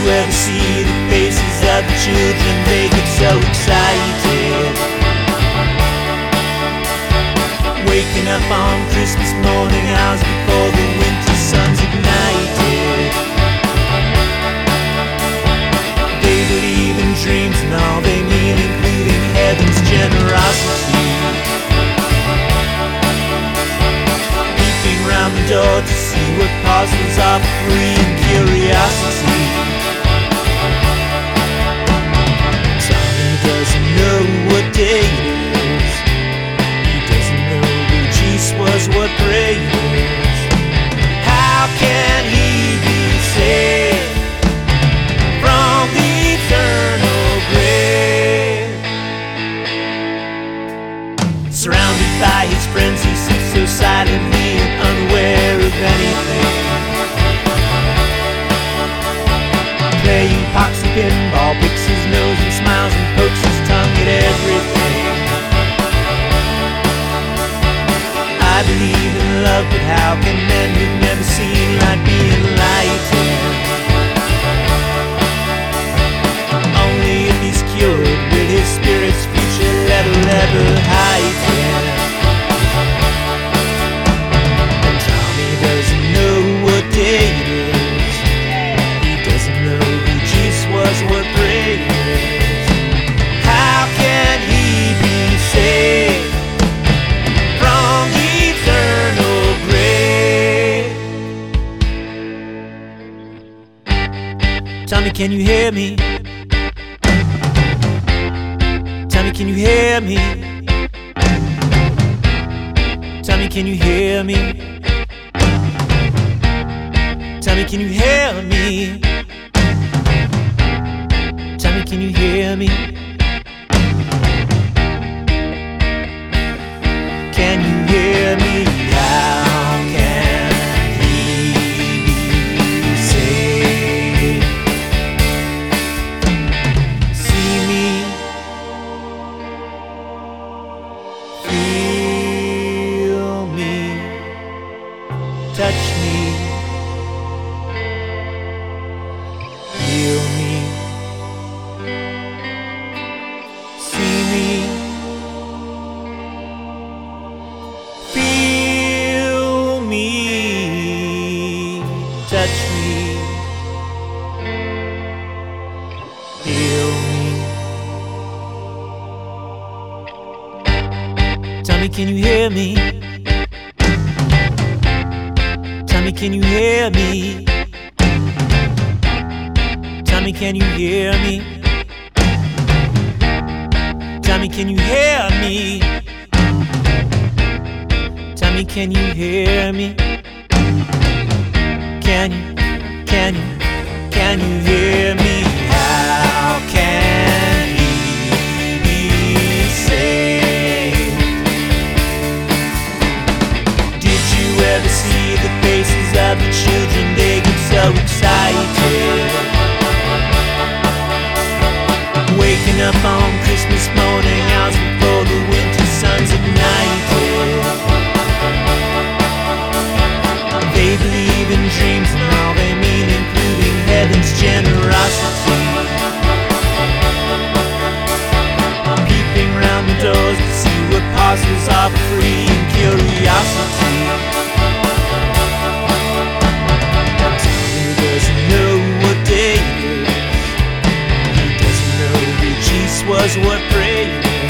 ever see the faces of the children? They get so excited. Waking up on Christmas morning, hours before the winter sun's ignited. They believe in dreams and all they mean, including heaven's generosity. Peeping round the door to see what parcels are free and curiosity. Tommy doesn't know what day it is. He doesn't know who Jesus was, what prayer is. How can he be saved from the eternal grave? Surrounded by his friends, he sits so silently and unaware of anything. Playing pox and pinball, picks his nose and smiles and pokes his tongue at everything. I believe in love, but how can men who've never seen light be enlightened? Only if he's cured will his spirit's future level ever heighten. And Tommy doesn't know what day it is. He doesn't know who Jesus was, what prayer is. How can he be saved from the eternal grave? Tommy, can you hear me? Tommy, can you hear me? Tommy, can you hear me? Tommy, can you hear me? Tommy, can you hear me? Can you hear me? How can he be saved? See me, feel me, touch me, heal me. See me, feel me, touch me, heal me. Tommy, can you hear me? Tommy, can you hear me? Tommy, can you hear me? Tommy, can you hear me? Tommy, can you hear me? Can you hear me? How can he be saved? Did you ever see the faces of the children? They get so excited. Waking up on Christmas morning, hours before the winter sun's ignited. They believe in dreams and all they mean, including heaven's generosity. Peeping round the doors to see what parcels are free and curiosity. Tommy doesn't know what day it is. He doesn't know who Jesus was, what prayer is.